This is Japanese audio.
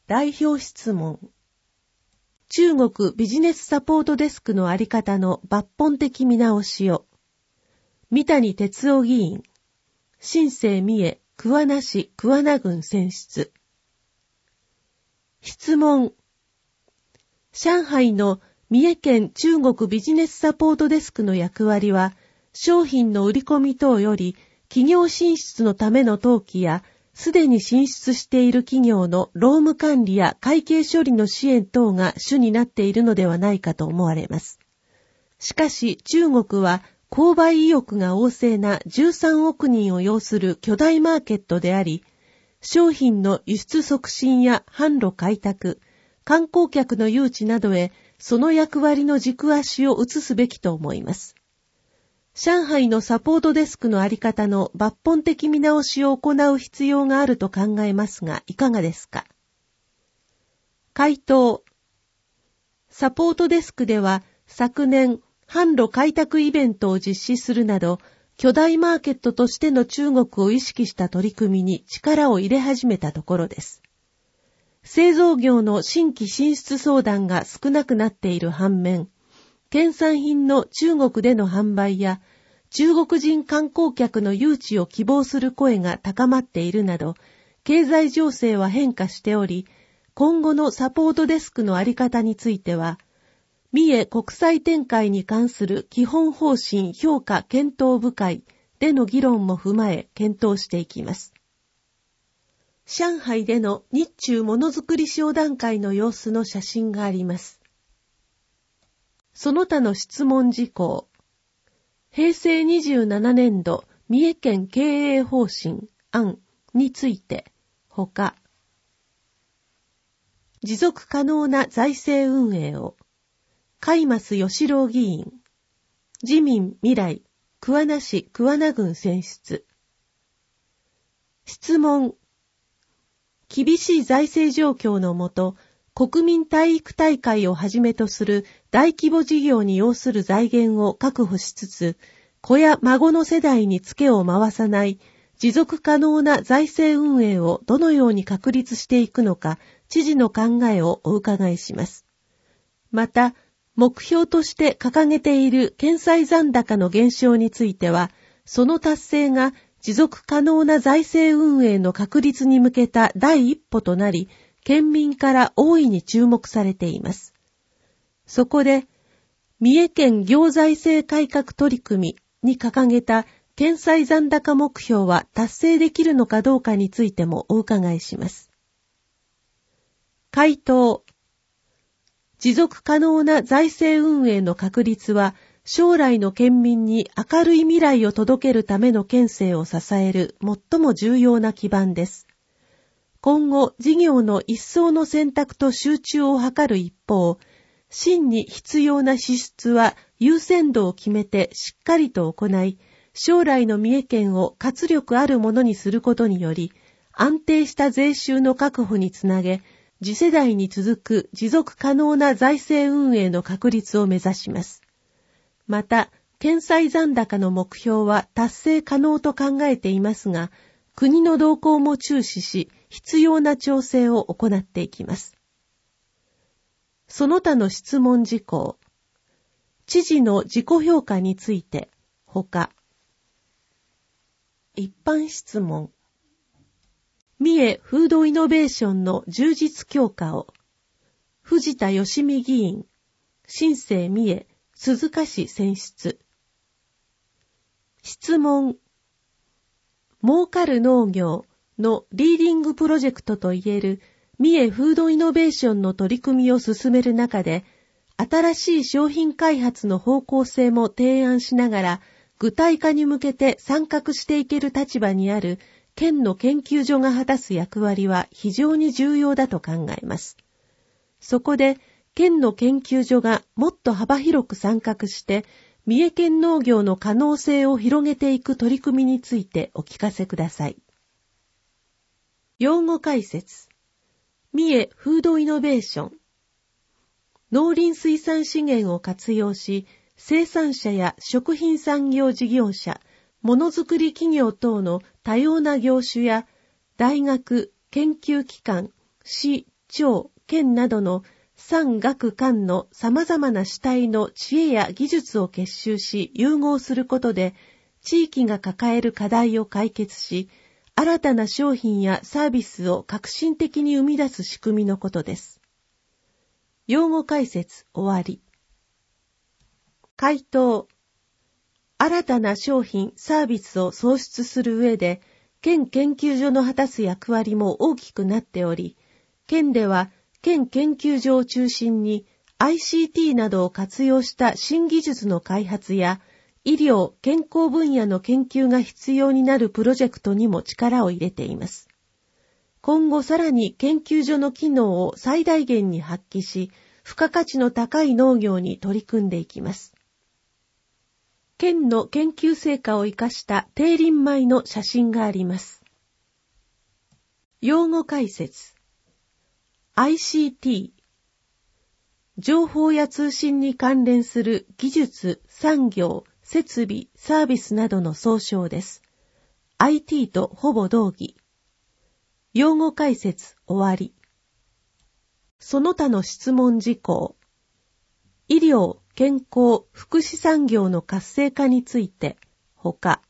代表質問。中国ビジネスサポートデスクのあり方の抜本的見直しを。三谷哲夫議員。新生三重桑名市桑名郡選出。質問。上海の三重県中国ビジネスサポートデスクの役割は、商品の売り込み等より企業進出のための登記や、すでに進出している企業の労務管理や会計処理の支援等が主になっているのではないかと思われます。しかし中国は購買意欲が旺盛な13億人を要する巨大マーケットであり、商品の輸出促進や販路開拓、観光客の誘致などへその役割の軸足を移すべきと思います。上海のサポートデスクのあり方の抜本的見直しを行う必要があると考えますが、いかがですか？回答。サポートデスクでは昨年、販路開拓イベントを実施するなど、巨大マーケットとしての中国を意識した取り組みに力を入れ始めたところです。製造業の新規進出相談が少なくなっている反面、県産品の中国での販売や中国人観光客の誘致を希望する声が高まっているなど、経済情勢は変化しており、今後のサポートデスクのあり方については、三重国際展開に関する基本方針評価検討部会での議論も踏まえ検討していきます。上海での日中ものづくり商談会の様子の写真があります。その他の質問事項。平成27年度三重県経営方針案について、ほか。持続可能な財政運営を。海増義郎議員。自民未来桑名市桑名郡選出。質問。厳しい財政状況のもと、国民体育大会をはじめとする大規模事業に要する財源を確保しつつ、子や孫の世代にツケを回さない持続可能な財政運営をどのように確立していくのか、知事の考えをお伺いします。また、目標として掲げている県債残高の減少については、その達成が持続可能な財政運営の確立に向けた第一歩となり、県民から大いに注目されています。そこで、三重県行財政改革取り組みに掲げた県債残高目標は達成できるのかどうかについてもお伺いします。回答。持続可能な財政運営の確立は、将来の県民に明るい未来を届けるための県政を支える最も重要な基盤です。今後、事業の一層の選択と集中を図る一方、真に必要な支出は優先度を決めてしっかりと行い、将来の三重県を活力あるものにすることにより、安定した税収の確保につなげ、次世代に続く持続可能な財政運営の確立を目指します。また、県債残高の目標は達成可能と考えていますが、国の動向も注視し、必要な調整を行っていきます。その他の質問事項。知事の自己評価について、ほか。一般質問。三重フードイノベーションの充実強化を。藤田義美議員。新生三重鈴鹿市選出。質問。儲かる農業のリーディングプロジェクトといえる三重フードイノベーションの取り組みを進める中で、新しい商品開発の方向性も提案しながら、具体化に向けて参画していける立場にある県の研究所が果たす役割は非常に重要だと考えます。そこで、県の研究所がもっと幅広く参画して、三重県農業の可能性を広げていく取り組みについてお聞かせください。用語解説。三重フードイノベーション。農林水産資源を活用し、生産者や食品産業事業者、ものづくり企業等の多様な業種や、大学、研究機関、市、 庁、県などの産学官の様々な主体の知恵や技術を結集し融合することで、地域が抱える課題を解決し、新たな商品やサービスを革新的に生み出す仕組みのことです。用語解説終わり。回答。新たな商品、サービスを創出する上で、県研究所の果たす役割も大きくなっており、県では県研究所を中心に ICT などを活用した新技術の開発や、医療・健康分野の研究が必要になるプロジェクトにも力を入れています。今後さらに研究所の機能を最大限に発揮し、付加価値の高い農業に取り組んでいきます。県の研究成果を生かした低林米の写真があります。用語解説。ICT。情報や通信に関連する技術、産業、設備、サービスなどの総称です。IT とほぼ同義。用語解説終わり。その他の質問事項。医療、健康、福祉産業の活性化について、他。